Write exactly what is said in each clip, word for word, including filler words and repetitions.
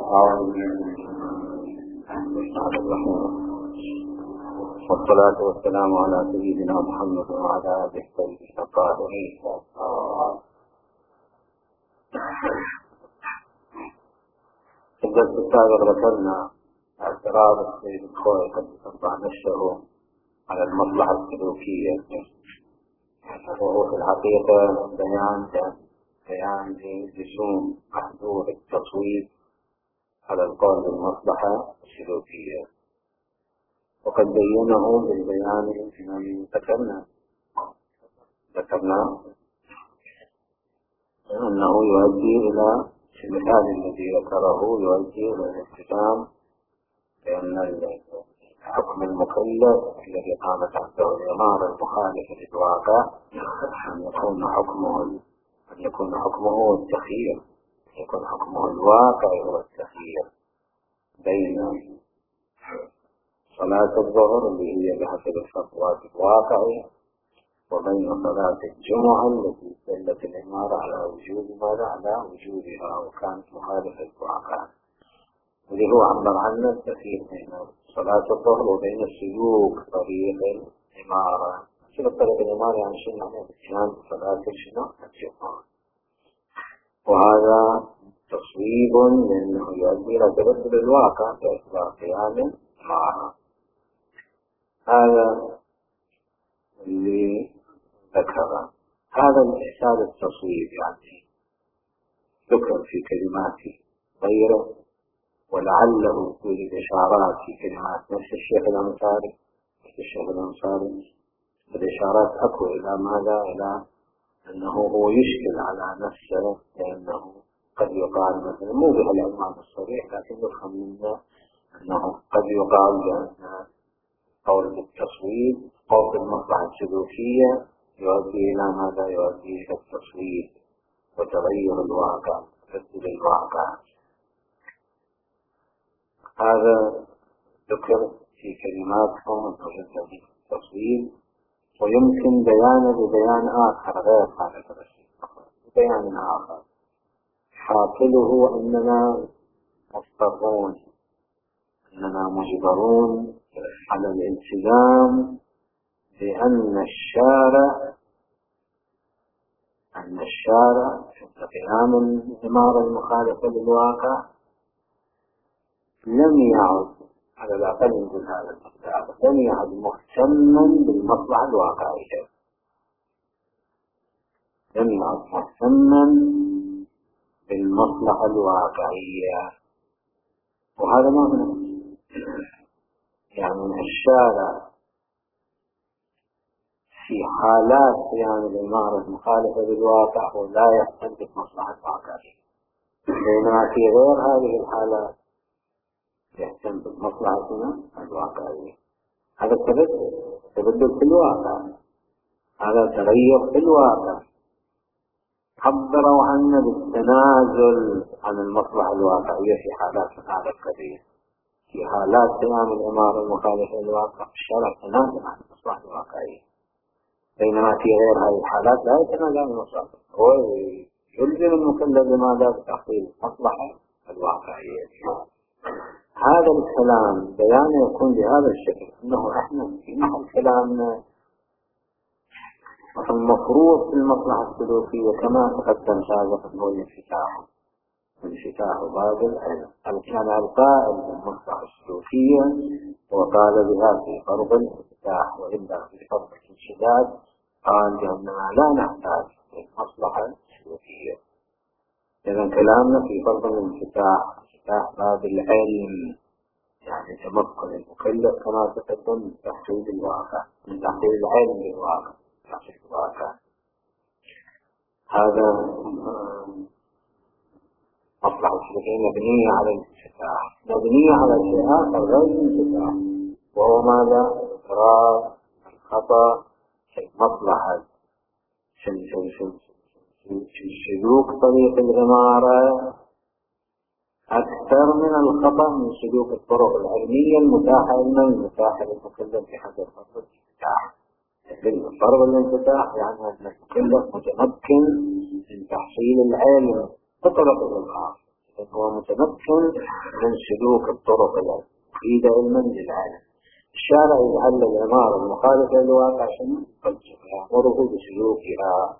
أعوذ والصلاة والسلام على سيدنا محمد وعلى آله الطيبين الطاهرين. في الدرس السابق ذكرنا اعتراض السيد الخوئي قد تطبع نفسه على المصلحة السلوكية، وهو في الحقيقة بيان بيان لزوم محظور التصويب على القول بالمصلحة السلوكية، وقد بينه بالبيان الذي ذكرنا ذكرنا أنه يؤدي إلى المثال الذي ذكره يؤدي إلى الالتزام بأن حكم المكلف الذي قامت عنده الإمارة المخالفة للواقع أن يكون حكمه أن يكون حكمه التخيير، يكون حكمه الواقع هو التخيير بين صلاة الظهر اللي هي بحسب الفتوى الواقعي وبين صلاة الجمعة التي دلت الإمارة على وجود ماذا على وجودها وكانت مخالفة للواقع، اللي هو عبر عنه التخيير بين صلاة الظهر وبين السلوك طريق الإمارة. شنو طريق الإمارة؟ يعني شنو يعني الاتيان بصلاة شنو الجمعة، وهذا تصويب لأنه يؤدي إلى تبدل الواقع باعتبار قيام معها. هذا اللي ذكره. هذا الإحسان التصويب يعني ذكر في كلمات غيره، ولعله توجد إشارات في كلمات نفس الشيخ الأنصاري نفس الشيخ الأنصاري الإشارات أكو إلى ماذا؟ إلى أنه هو يشكل على نفسه، لأنه قد يقال مثلا مو بالعنوان الصريح لكن يفهم منه أنه قد يقال بأن قول بالتصويب قول المصلحة السلوكية يؤدي إلى ماذا؟ يؤدي إلى التصويب وتغير الواقع تبديل الواقع. هذا ذكر في كلماتهم أنه التصويب، ويمكن بيانه ببيان آخر غير هذا ببيان آخر حاصله أننا مضطرون أننا مجبرون على الالتزام بأن الشارع أن الشارع في قيام الإمارة المخالفة للواقع لم يعد على الأقل من هذا المقدار لم يعد مهتما بالمصلحة الواقعية، لم يعد مهتما بالمصلحة الواقعية. وهذا ما هو يعني الشارع في حالات قيام الإمارة المخالفة للواقع ولا يهتم بالمصلحة الواقعية، بينما في غير هذه الحالات يهتم بالمصلحة الواقعية. هذا التبدل تبدل في الواقع، هذا تغير في الواقع. عبروا عنه بالتنازل عن المصلحة الواقعية في حالات من هذا القبيل. في حالات قيام الإمارة المخالفة للواقع الشرع تنازل عن المصلحة الواقعية، بينما في غير هذه الحالات لا يتنازل عن المصلحة، هو يلزم المكلف بماذا؟ بتحصيل المصلحة الواقعية. هذا الكلام بيانه يكون بهذا الشكل، انه احنا في محل كلامنا المفروض في المصلحة السلوكية كما تقدم سابقا هو الانفتاح انفتاح باب العلم. هل كان القائل بالمصلحة السلوكية وقال بها في فرض الانفتاح، وإلا في فرض الانشداد قال بأننا لا نحتاج للمصلحة السلوكية. إذن كلامنا في فرض الانفتاح انفتاح باب العلم، يعني تمكن المكلف كما تقدم من تحصيل الواقع، من تحصيل العلم للواقع، تحصيل الواقع. هذا مصلحة السلوكية مبنية على الانفتاح، مبنية على شيء آخر غير الانفتاح، وهو ماذا؟ إقرار الخطأ في المصلحة في سلوك طريق الإمارة أكثر من الخطأ من سلوك الطرق العلمية المتاحة لنا المتاحة للمكلف في حد الفرض الانفتاح. فرض الانفتاح يعني أن المكلف متمكن من تحصيل العلم بطرق الخاصة هو متمكن من سلوك الطرق المفيدة علما للعالم. الشارع يجعل العمارة المخالفة للواقع شنو؟ يأمره بسلوكها.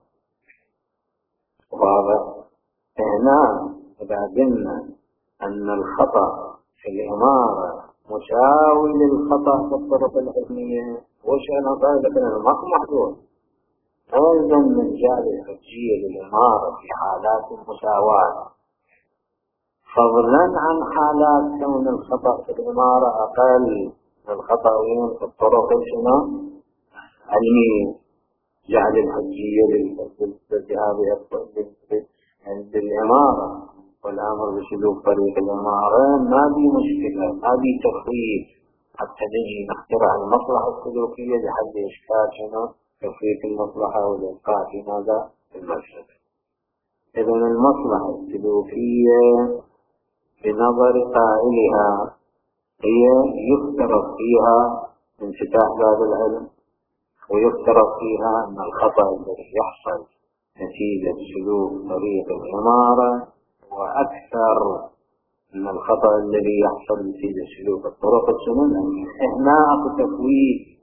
واضح؟ هنا إذا قلنا أن الخطأ في العمارة مساوي للخطأ في الطرق العلمية، وش أنا قال لك أنا ماكو محدود. أيضا من جعل الحجية للعمارة في حالات المساواة، فضلا عن حالات كون الخطأ في العمارة أقل من الخطأ في الطرق شنو؟ علمية. جعل الحجية للذهاب للعمارة والأمر بسلوك طريق العمارة ما في مشكلة، ما في تخويف حتى نجي نخترع المصلحة السلوكية لحل إشكال شنو؟ تخفيف المصلحة والإلقاء في ماذا؟ في المفسدة. إذن المصلحة السلوكية بنظر قائلها هي يفترض فيها انفتاح باب العلم، ويفترض فيها أن الخطأ الذي يحصل نتيجة سلوك طريق العمارة هو أكثر من الخطأ الذي يحصل نتيجة سلوك الطرق السنن. هنا أكو تفويت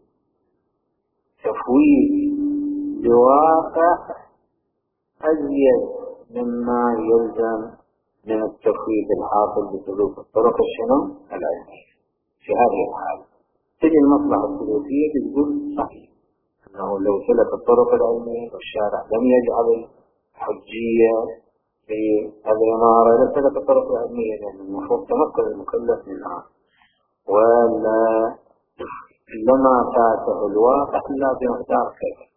تفويت بواقع أزيد مما يلزم من التفويت الحاصل بسلوك الطرق السنن العلمية. في هذه الحالة تجي المصلحة السلوكية تقول صحيح أنه لو سلك الطرق العلمية والشارع لم يجعل حجية في العمارة لسلك الطرق العلمية، لأن المفروض تنقل المكلف منها ولا لما فاته الواقع إلا بمقدار كيف.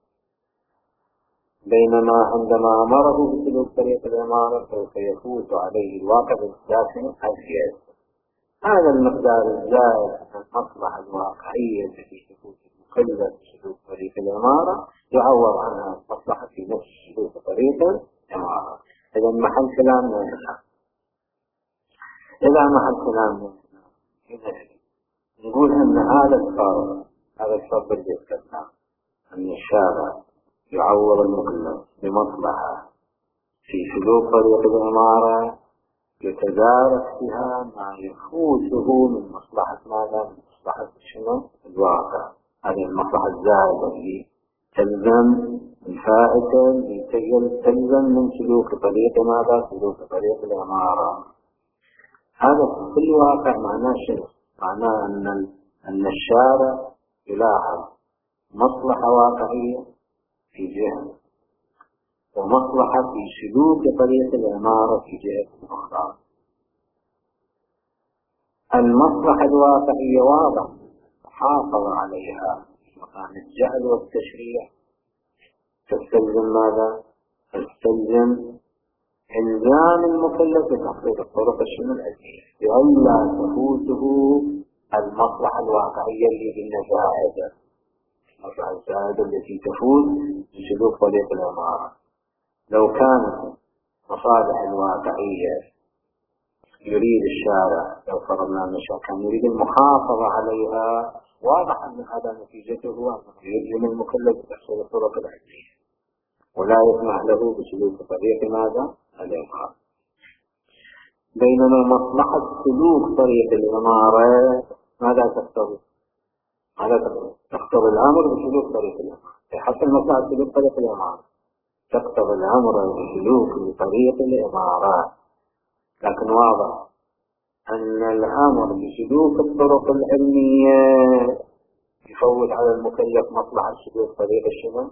بينما عندما أمره بسلوك طريق العمارة سوف يفوت عليه الواقع بالذات أزيد. هذا المقدار الزائد من المصلحة الواقعية التي تفوت المكلف بسلوك طريق العمارة يعوض عنها المصلحة في نفس سلوك طريق العمارة. إذا محل كلامنا هنا إذا محل كلامنا هنا نقول أن هذا الفرق هذا الفرق اللي ذكرناه أن الشارع يعوض المكلف بمصلحة في سلوك طريق العمارة يتدارك بها ما يفوته من مصلحة ماذا؟ من مصلحة شنو؟ الواقع. هذه المصلحة الزائدة اللي تلزم الفائدة تلزم من سلوك طريق ماذا؟ سلوك طريق العمارة. هذا في الواقع معناه شيء، معناه أن أن الشارع يلاحظ مصلحة واقعية في جهة ومصلحة في سلوك طريق العمارة في جهة أخرى. المصلحة الواقعية واضح حافظ عليها مقام الجعل والتشريع، تستلزم ماذا؟ تستلزم إلزام المكلف بتحقيق الطرق الشنو العلمية لئلا تفوته المصلحة الواقعية اللي بالنزاعة، المصلحة الزائدة التي تفوت بسلوك طريق العمارة. لو كانت مصالح الواقعية يريد الشارع، لو فرضنا أن الشارع كان يريد المحافظة عليها، واضح أن هذا نتيجته هو أنه يلزم المكلف بتحصيل الطرق العلمية ولا يسمح له بسلوك طريق ماذا؟ العمارة. بينما مصلحة سلوك طريق العمارة ماذا تقتضي؟ ماذا تقتضي؟ تقتضي الأمر بسلوك طريق العمارة. حتى مصلحة سلوك طريق العمارة تقتضي الأمر بسلوك طريق العمارة، لكن واضح أن الأمر بسلوك الطرق العلمية يفوت على المكلف مصلحة سلوك طريق الشمال،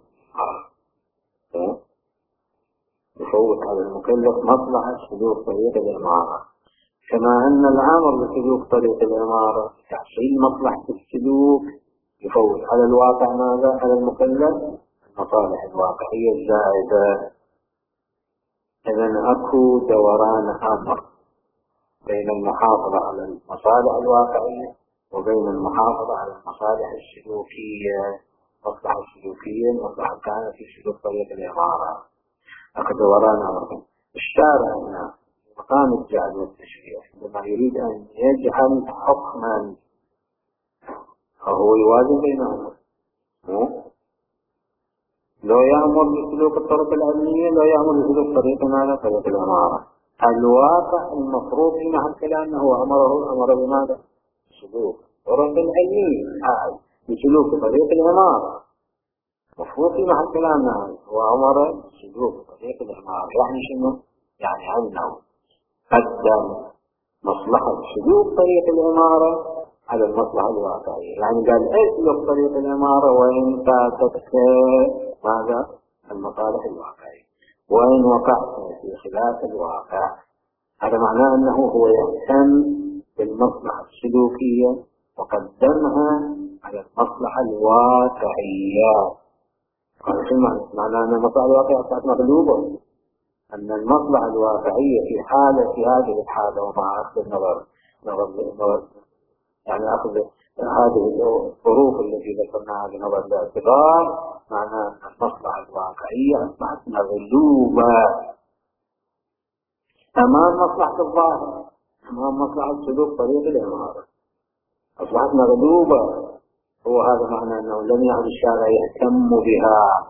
يفوت على المكلف مصلحة سلوك طريق العمارة، كما أن الأمر بسلوك طريق العمارة تحصيل مصلحة السلوك يفوت على الواقع ماذا؟ على المكلف المصالح الواقعية الزائدة. إذن أكو دوران أمر بين المحافظة على المصالح الواقعية وبين المحافظة على المصالح السلوكية. مصلحة السلوكية مصلحة كانت في سلوك طريق العمارة. أكو دوران أمر. الشارع هنا مقام الجعل والتشريع عندما يريد أن يجعل حكما فهو يوازن بينهما، لو يأمر بسلوك الطرق العلمية لا يأمر بسلوك طريق ماذا؟ طريق العمارة. الواقع المفروض في محل كلامه هو أمره أمر بماذا؟ سلوك ورد العلمي بسلوك طريق العمارة، مفروض في محل كلامه هو أمر سلوك طريق العمارة. يعني شنو؟ يعني أنه قدم مصلحة سلوك طريق العمارة على المصلحة الواقعية. يعني قال اسلك طريق العمارة وإن فاتتك ماذا؟ المصالح الواقعية، وإن وقعت في خلاف الواقع. هذا معناه أنه هو يهتم بالمصلحة السلوكية وقدمها على المصلحة الواقعية. هذا شو معناه؟ أن المصلحة الواقعية أصبحت مغلوبة، أن المصلحة الواقعية في حالة في هذه الحالة ومع أخذ النظر نظر يعني أخذ هذه الظروف التي ذكرناها بنظر الاعتبار، معناه أن المصلحة الواقعية أصبحت مغلوبة أمام مصلحة الظاهر، أمام مصلحة سلوك طريق العمارة، أصبحت مغلوبة. هو هذا معنى أنه لم يعد الشارع يهتم بها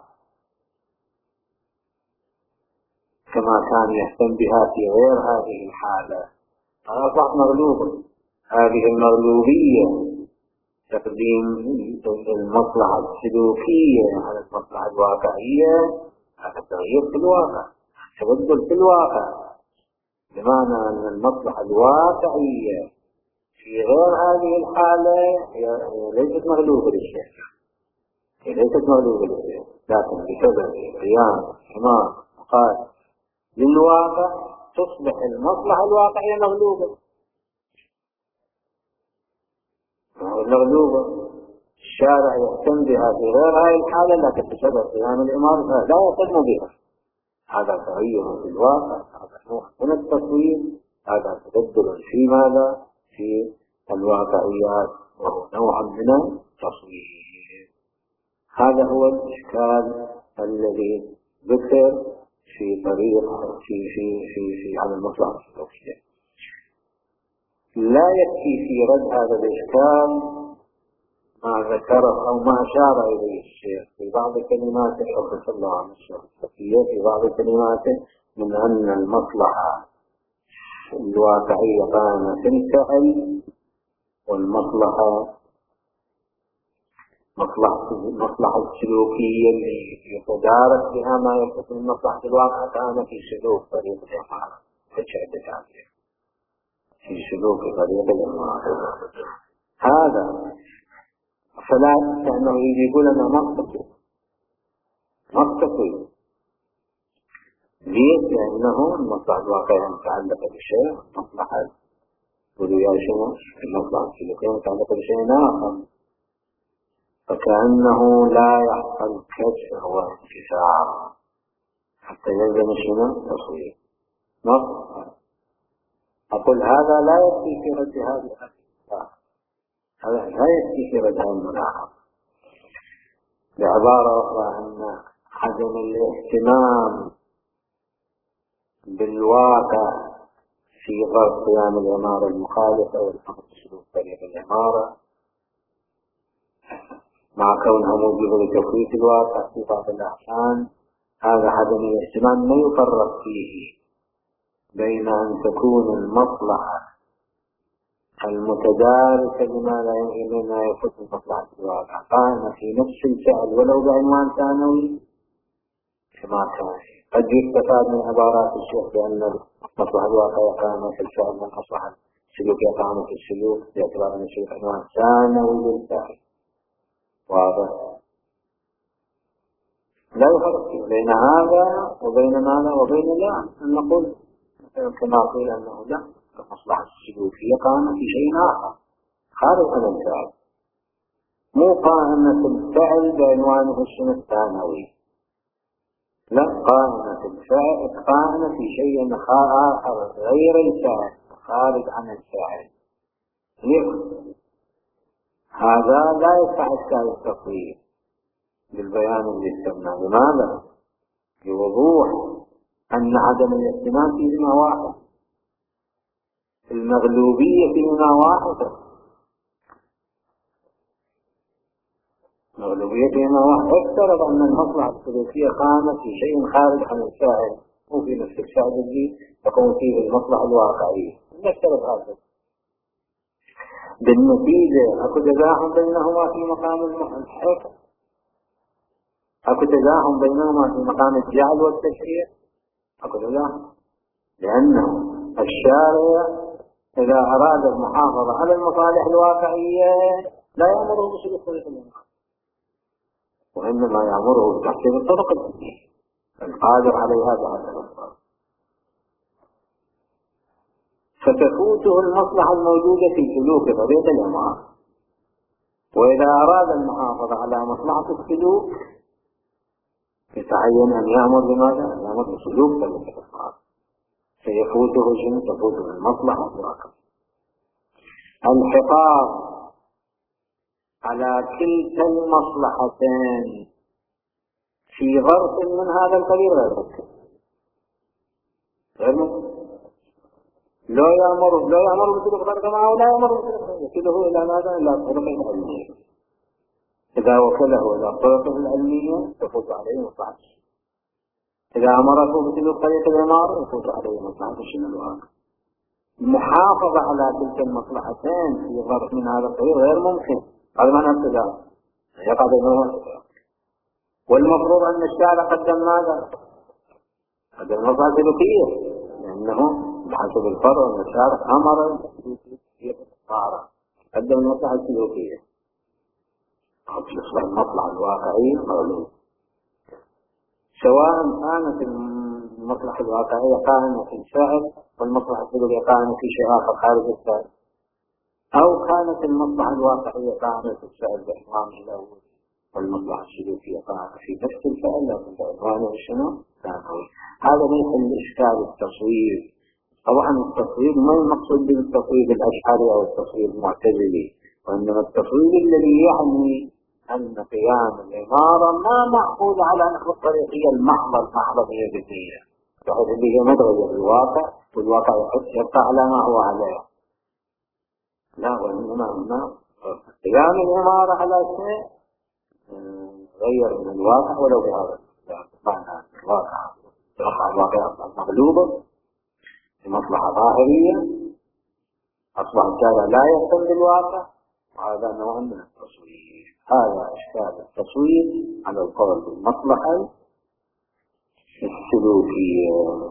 كما كان يهتم بها في غير هذه الحالة. أصبحت مغلوبة. هذه المغلوبية تقديم المصلحة السلوكية على المصلحة الواقعية، هذا تغيير في الواقع، تبدل في الواقع، بمعنى أن المصلحة الواقعية في غير هذه الحالة هي ليست مغلوبة للشيء، هي ليست مغلوبة للشيء، لكن بسبب قيام حمار مقال للواقع تصبح المصلحة الواقعية مغلوبة. المغلوبة الشارع يهتم بها في غير هذه الحالة، لكن بسبب قيام الإمارة لا يهتم بها. هذا تغير في الواقع، هذا نوع من التصوير، هذا تبدل في ماذا؟ في الواقعيات، وهو نوع من التصوير. هذا هو الإشكال الذي ذكر في طريق في في في في على المصلحة السلوكية. لا يكفي في رد هذا الإشكال ما ذكره أو ما أشار إليه الشيخ في بعض كلماته حفظ الله عن السلوكية، في بعض كلماته من أن المصلحة الواقعية قائمة في الفعل، والمصلحة مصلحة المصلحة السلوكية اللي يتدارك بها ما يكون من مصلحة الواقع كان في سلوك طريق الإمارة فشعب تعبير في سلوك طريق الإمارة. هذا فلا كأنه يقول لنا مقصد مقصد ليش؟ لأنه المصلحة الواقعية متعلقة بشيء، مصلحة وليا شنو؟ المصلحة السلوكية متعلقة بشيء آخر، فكأنه لا يحصل كسر وانكسار حتى يلزم شنو؟ تصوير نص. أقول هذا لا يكفي في رد هذه الأشياء، هذا لا يكفي في رد هذه الملاحظة. بعبارة أخرى أن عدم الاهتمام بالواقع في ظرف قيام العمارة المخالفة والأمر بسلوك طريق العمارة مع كونها موجودة لتفويت الواقع في بعض الأحيان، هذا عدم الاهتمام لا يفرق فيه بين أن تكون المصلحة المتداركة لما لا يمكن أن يفوت مصلحة الواقع قائمة في نفس الفعل ولو بعنوان ثانوي كما كان. قد يستفاد من عبارات الشيخ بأن مصلحة الواقع قائمة في الفعل والمصلحة السلوكية قائمة في السلوك باعتبار أن الشيخ عنوان ثانوي للفعل. واضح؟ لا يفرق بين هذا وبين ماذا وبين لا. أن نقول كما قيل أنه لا، المصلحة السلوكية قائمة في شيء آخر خارج عن الفعل، مو قائمة الفعل بعنوانه الشيء الثانوي، لا، قائمة الفعل قائمة في شيء آخر غير الفعل خارج عن الفعل. هذا لا يفتح إشكال التصوير بالبيان اللي استمناه. لماذا؟ بوضوح أن عدم الاهتمام في ذمة واحد، المغلوبية في ذمة واحدة، المغلوبية في ذمة واحدة. افترض أن المصلحة السلوكية قامت في شيء خارج عن الفاعل وفي نفس الفعل اللي تكون فيه المصلحة الواقعية. نفترض هذا بالنتيجة أكو تزاحم بينهما في مقام الحكم، أكو تزاحم بينهما في مقام الجعل والتشريع، أكو تزاحم، لأنه الشارع إذا أراد المحافظة على المصالح الواقعية لا يأمره بسلوك طريق الإنقاذ، وإنما يأمره بتحسين الطرق الدينية القادر عليها بهذا الأسباب، فتفوته المصلحة الموجودة في سلوك طريق الإمارة. وإذا أراد المحافظة على مصلحة السلوك يتعين أن يأمر بماذا؟ أن يأمر بسلوك طريق الإمارة، فيفوته شنو؟ تفوته المصلحة الواقعية. الحفاظ على كلتا المصلحتين في ظرف من هذا القبيل غير ممكن. غير ممكن. لا يأمر لا يأمر بسلوك طريق معه ولا يأمر بسلوك يكله إلى ماذا؟ إلى الطرق العلمية. إذا وكله إلى الطرق العلمية تفوت عليه مصلحة. إذا أمره بسلوك طريق الإمارة يفوت عليه مصلحة الشمال الواقع. المحافظة على تلك المصلحتين في ظرف من هذا القبيل غير ممكن. هذا معنى ابتداء يقع بينهما. والمفروض أن الشارع قدم ماذا؟ قدم المصلحة السلوكية، لأنه بحسب الفرع أن الشارع أمر بالطاعة، قدم المصلحة السلوكية. تصبح المصلحة الواقعية قولوا، سواء كانت المصلحة الواقعية قائمة في الفعل والمصلحة السلوكية قائمة في شيء آخر خارج الفعل، أو كانت المصلحة الواقعية قائمة في الفعل بعنوان الأول والمصلحة السلوكية قائمة في نفس الفعل لكن بعنوانه شنو؟ ثانوي. هذا ليس الإشكال التصوير. طبعا التصوير ما المقصود بالتصوير الأشعري أو التصوير المعتزلي، وإنما التصوير الذي يعني أن قيام الإمارة ما مأخوذ على نحو الطريقية المحضة المحضة مية بالمية، بحيث اللي هي مدرجة بالواقع والواقع يبقى على ما هو عليه. لا، وإنما هنا قيام الإمارة على شيء غير من الواقع ولو بهذا معنى الواقع الواقع الواقع مغلوبة بمصلحة ظاهرية أصبح الشارع لا يهتم بالواقع، وهذا نوع من التصوير. هذا إشكال التصوير على القول بالمصلحة السلوكية.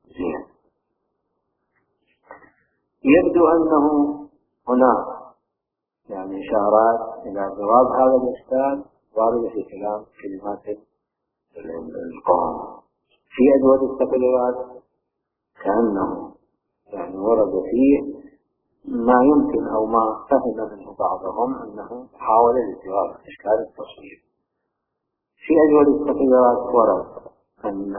يبدو أنه هناك يعني إشارات إلى جواب هذا الإشكال واردة في كلام كلمات القوم في أدوات التقريرات، كأنه يعني ورد فيه ما يمكن أو ما فهم منه بعضهم أنه حاول لجواب إشكال التصوير. في أدوات التقريرات ورد أن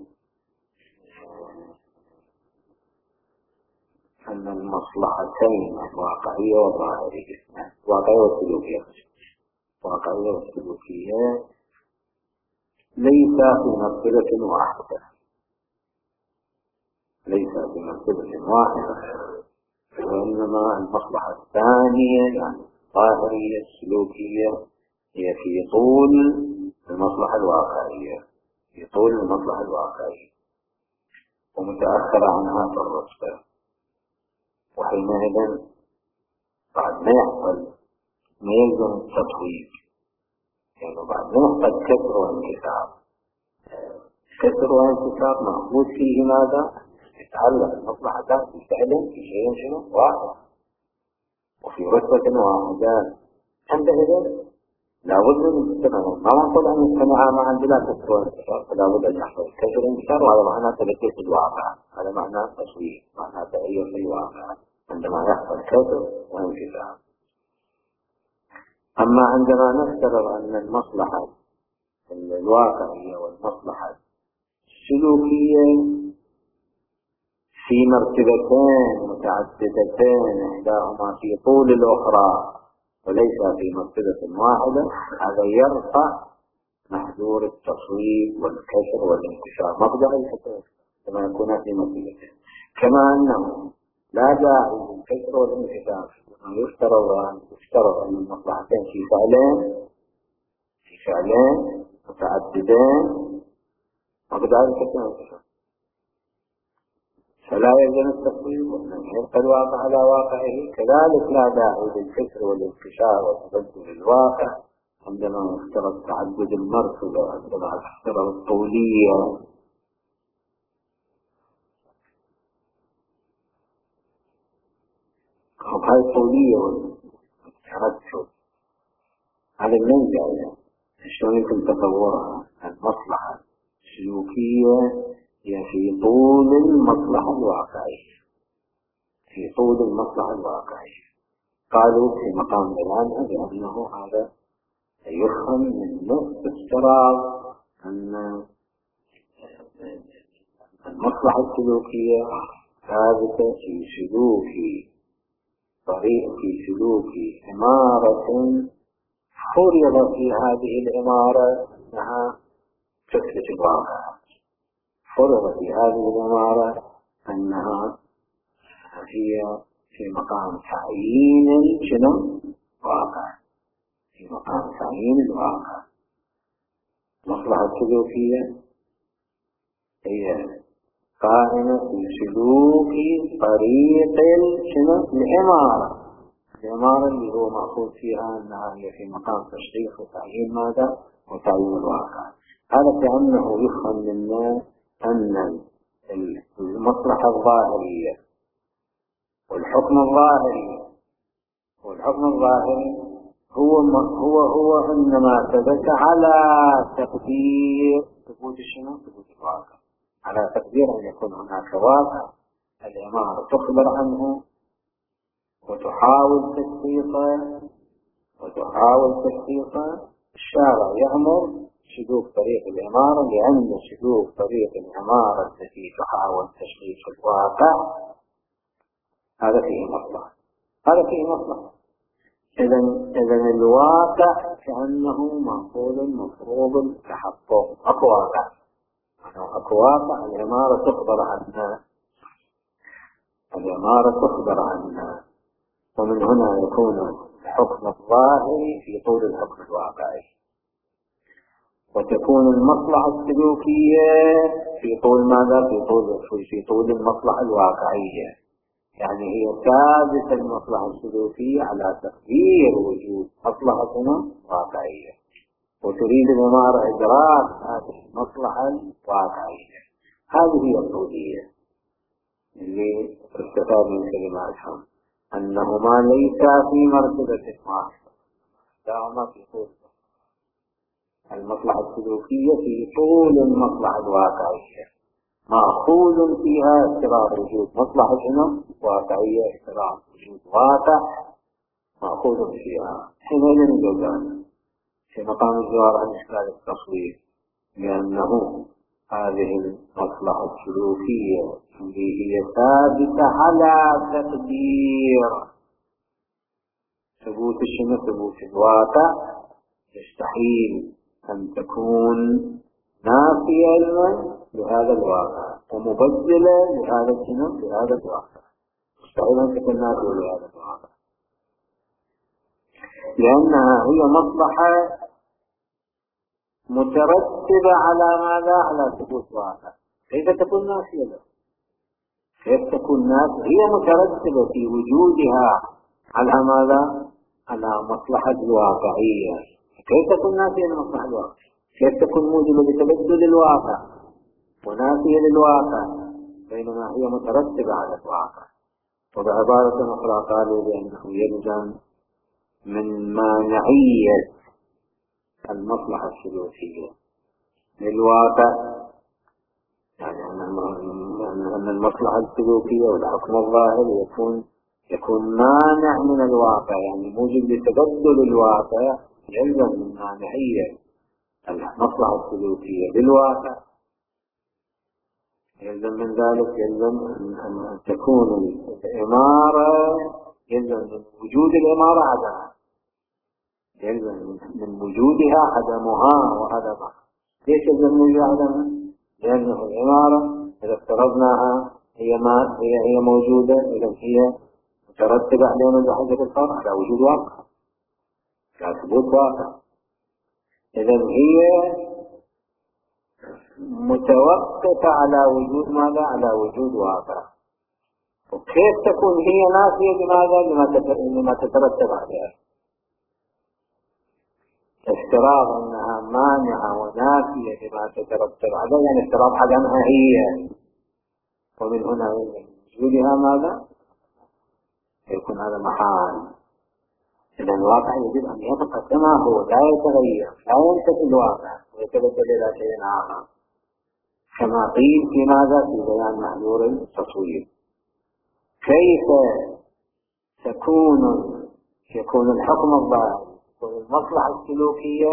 أن المصلحتين الواقعية والظاهرية، الواقعية والسلوكية، الواقعية والسلوكية ليس في مرتبة واحدة، ليس في مرتبة واحدة، وإنما المصلحة الثانية يعني الظاهرية السلوكية هي في طول المصلحة الواقعية، في طول المصلحة الواقعية ومتأخرة عنها في الرتبة. وحينئذ بعد ما يحصل ما يلزم التطوير، يعني بعد ما يحصل كسر وانكسار، كسر وانكسار مأخوذ فيه ماذا؟ يتعلق المصلحة في فعل في شيء شنو واحد وفي رتبة واحدة. عندئذ لابد من التناول، ما نقول أن يجتمع معا بلا كسر وانكسار، فلا بد أن يحصل كسر وانكسار، وهذا معناه تلقي في الواقع، هذا معناه تصوير، معناه تغيير في الواقع عندما يحصل كسر وانكسار. أما عندما نفترض أن المصلحة الواقعية والمصلحة السلوكية في مرتبتين متعددتين إحداهما في طول الأخرى وليس في مرتبة واحدة، هذا يرفع محذور التصويب والكسر والانكسار مبدأ الحكم كما يكون في مرتبتين. كما أنه لا داعي للكسر والانكسار يفترض أن يفترض أن المصلحتين في فعلين في فعلين متعددين مبدأ الحكم والانكسار. فلا يلزم التفويض وأن يبقى الواقع على واقعه. كذلك لا داعي للفكر والانتشار وتبدل الواقع عندما افترض تعدد المرتبة، عندما افترض الطولية. هاي الطولية والتردد هذا من جاية شلون يمكن تصورها؟ المصلحة السلوكية هي في طول المصلحة الواقعية، في طول المصلحة الواقعية. قالوا في مقام الآن بأنه هذا يفهم من نص افتراض أن المصلحة السلوكية ثابتة في سلوك طريق في سلوك عمارة فرض في هذه العمارة أنها تثبت الواقع، فرض في هذه العمارة أنها هي في مقام تعيين شنو؟ واقع، في مقام تعيين الواقع. المصلحة السلوكية هي قائمة في سلوك طريق شنو؟ العمارة، العمارة اللي هو مأخوذ فيها أنها هي في مقام تشخيص وتعيين ماذا؟ وتعيين الواقع. هذا كأنه يفهم منا أن المصلحة الظاهرية والحكم الظاهري والحكم الظاهري هو هو هو إنما ثبت على تقدير ثبوت شنو؟ ثبوت الواقع، على تقدير أن يكون هناك واقع العمارة تخبر عنه وتحاول تحقيقه وتحاول تحقيقه. الشارع يأمر سلوك طريق العمارة لأن سلوك طريق العمارة التي تحاول تشخيص الواقع هذا فيه مصلحة، هذا فيه مصلحة. إذن إذن الواقع كأنه معقول مفروض تحقق أكو واقع، أكو واقع العمارة تخبر عنها، العمارة تخبر عنها، ومن هنا يكون الحكم الظاهري في طول الحكم الواقعي، وتكون المصلحة السلوكية في طول ماذا؟ في طول في طول المصلحة الواقعية. يعني هي ثابتة المصلحة السلوكية على تقدير وجود مصلحة واقعية، وتريد العمارة إدراك هذه المصلحة الواقعية. هذه هي الطولية اللي استفاد من كلماتهم أنهما ليس في مرتبة واحدة، دائما في طول المصلحة السلوكية في طول المصلحة الواقعية، مأخوذ فيها افتراض وجود مصلحة شنو؟ واقعية، افتراض وجود واقع مأخوذ فيها. حينئذ الجواب في مقام الجواب عن إشكال التصوير، لأنه هذه المصلحة السلوكية اللي هي ثابتة على تقدير ثبوت الشنو؟ ثبوت الواقع، يستحيل أن تكون نافية لهذا الواقع ومبدلة لهذا الشنو؟ لهذا الواقع، يستحيل أن تكون نافية لهذا الواقع، لأنها هي مصلحة مترتبة على ماذا؟ على ثبوت واقع. كيف تكون نافية له؟ كيف تكون نافية؟ هي مترتبة في وجودها على ماذا؟ على مصلحة الواقعية. كيف تكون نافية لمصلحة الواقع؟ كيف تكون موجبة لتبدل الواقع ونافية للواقع بينما هي مترتبة على الواقع؟ وبعبارة أخرى قالوا بأنه يلزم من مانعية المصلحة السلوكية للواقع، يعني أن المصلحة السلوكية والحكم الظاهري يكون يكون مانع من الواقع، يعني موجب لتبدل الواقع. يلزم من مانعية المصلحة السلوكية بالواقع، يلزم من ذلك يلزم أن تكون العمارة، يلزم من وجود العمارة عدمها، يلزم من وجودها عدمها وعدمها. ليش يلزم من وجود عدمها؟ لأنه العمارة إذا افترضناها هي ما هي هي موجودة، إذا هي مترتبة عليها من حجة الفرع على وجود واقع، على ثبوت واقع. إذا هي متوقفة على وجود ماذا؟ على وجود واقع. وكيف تكون هي نافية لماذا؟ لما تترتب عليها. افتراض أنها مانعة ونافية لما تترتب عليها، يعني افتراض عدمها هي، ومن هنا وجودها ماذا؟ يكون هذا محال. إذا الواقع يجب أن يبقى كما هو، لا يتغير، لا ينتفي الواقع ويتبدل إلى شيء آخر، كما قيل في ماذا؟ في بيان محذور التصوير. كيف تكون يكون الحكم الظاهر والمصلحة السلوكية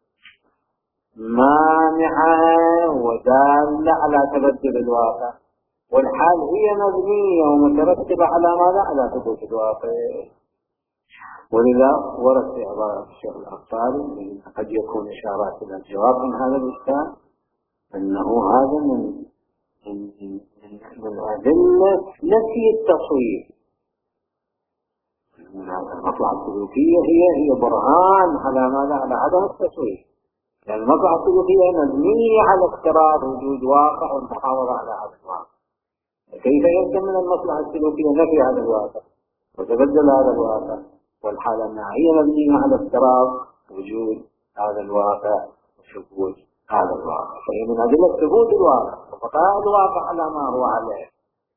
مانعة ودالة على تبدل الواقع، والحال هي مبنية ومترتبة على ماذا؟ على ثبوت الواقع. ولذا ورد في عبارة الشيخ الأنصاري قد يكون إشارات إلى الجواب من هذا الإشكال، أنه هذا من من من أدلة نفي التصوير. المصلحة السلوكية هي هي برهان على ماذا؟ على عدم التصوير. لأن المصلحة السلوكية مبنية على افتراض وجود واقع والمحافظة على هذا الواقع. كيف يمكن من المصلحة السلوكية نفي هذا الواقع وتبدل هذا الواقع، والحالة أنها هي مبنية على افتراض وجود هذا الواقع وثبوت هذا الواقع، فهي من أدلة ثبوت الواقع وبقاء الواقع على ما هو عليه،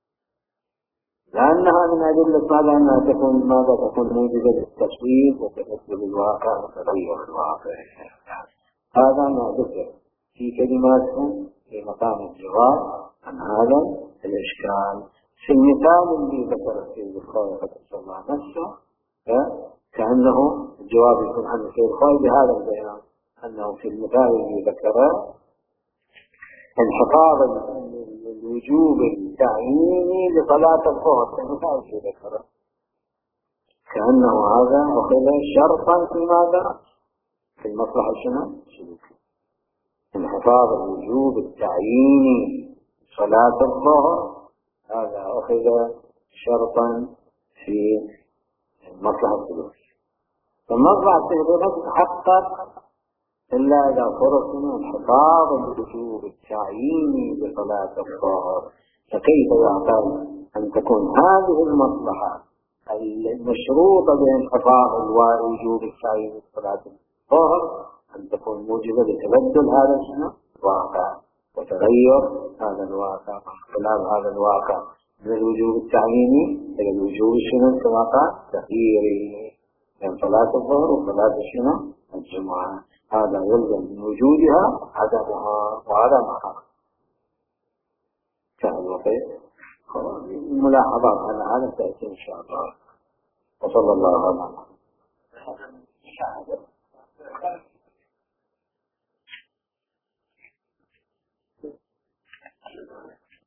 لأنها من أدلة ماذا؟ أنها تكون ماذا؟ تكون موجبة للتصوير وتبدل الواقع وتغير الواقع. هذا ما ذكر في كلماتهم في مقام الجواب عن هذا الإشكال. في المثال اللي ذكر فيه الخوي قد الله نفسه كأنه الجواب يكون عن الشيء الخوي بهذا البيان، أنه في المثال اللي ذكره انحفاظ الوجوب التعييني لصلاة الظهر، في المثال اللي ذكره كأنه هذا أخذ شرطا في ماذا؟ في المصلحة السلوكية. انحفاظ الوجوب التعييني صلاة الظهر هذا أخذ شرطا في المصلحة السلوكية. فالمصلحة السلوكية تتحقق إلا إذا فرض منه انحفاظ الوجوب التعييني لصلاة الظهر. فكيف يعقل أن تكون هذه المصلحة المشروطة بانحفاظ الوجوب التعييني لصلاة الظهر أن تكون موجبة لتبدل هذا الواقع وتغير هذا الواقع واختلاف هذا الواقع من الوجوب التعييني إلى الوجوب الشنو كواقع تغييري، يعني صلاة الظهر وصلاة الشنو الجمعة هذا يلزم من وجودها عدمها وعدمها. كان وقيت ملاحظات على هذا تأتي إن شاء الله. وصلى الله على محمد.